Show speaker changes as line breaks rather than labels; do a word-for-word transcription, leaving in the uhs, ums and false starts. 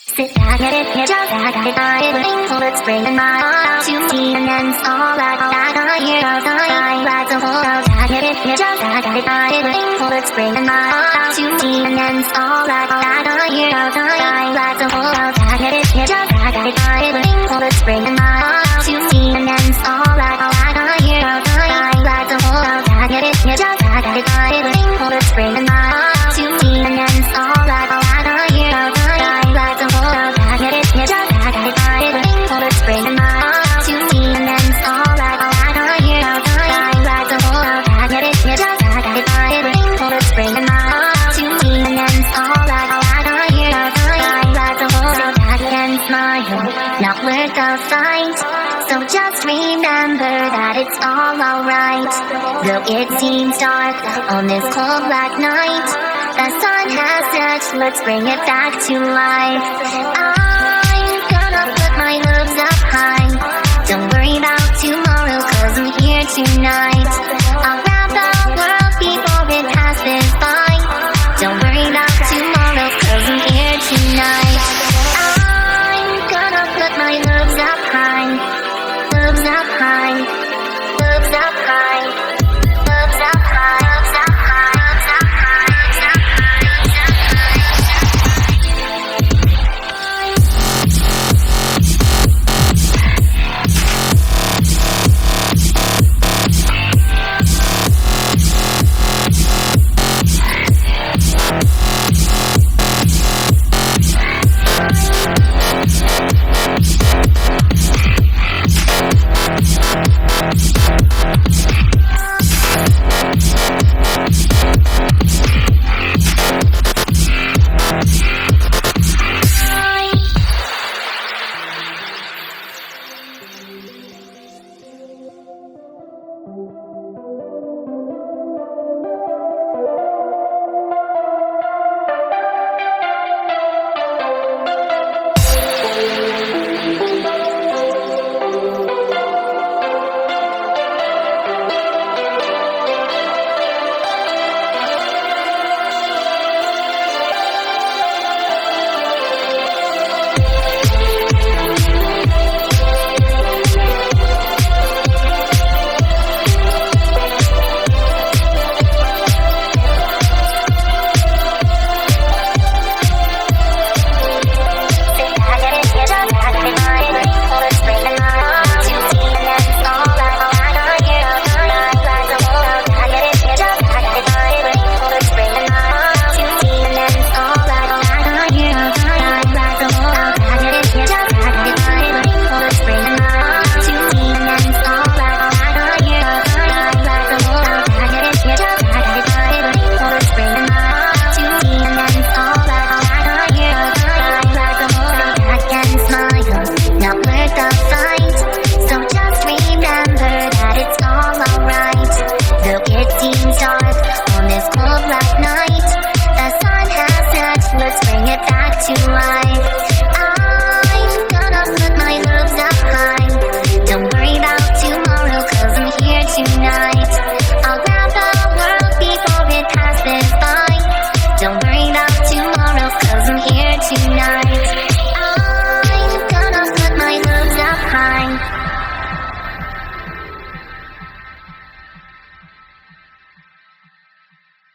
Sit back and it, just back at it, I bring all it's bringing my heart to me, and then it's all like that I hear all the time, like the whole world. Back at it, just back at it, I bring all it's bringing my heart to me, and then it's all like that I hear all the time, like the whole world. Back at it, just back at it, I bring all it's bringing my heart to me, and then it's all like that I hear all the time, like the whole world. Back at it, just back at it, I bring all it's bringing my heart to me, and then it's all like that I hear all the time, like the whole world. Back at it, just back at it, I bring all it's bringing my heart to me, and then it's all like that I hear all the time, like the whole world. Back at it, just back at it, I bring all it's bringing my heart to me, and then it's all like that I hear all the time, like the whole world. Back against my home, not worth the fight. So just remember that it's all alright. Though it seems dark on this cold black night, the sun has set, let's bring it back to life. I